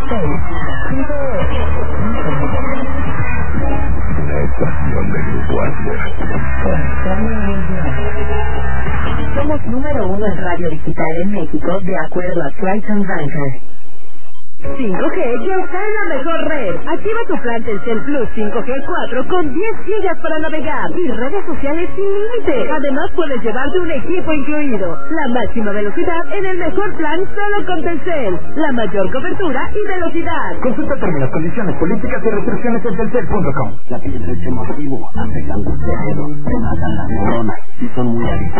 Una estación de Grupo Asher. Somos número 1 en radio digital en México, de acuerdo a Triton Ranker. 5G ya está en la mejor red. Activa tu plan Telcel Plus 5G 4 con 10 gigas para navegar y redes sociales sin límite. Además puedes llevarte un equipo incluido. La máxima velocidad en el mejor plan solo con Telcel. La mayor cobertura y velocidad. Consulta términos, condiciones, políticas y restricciones en telcel.com. La piel del sistema activo hace que el cerebro se matan las neuronas y son muy adictivas.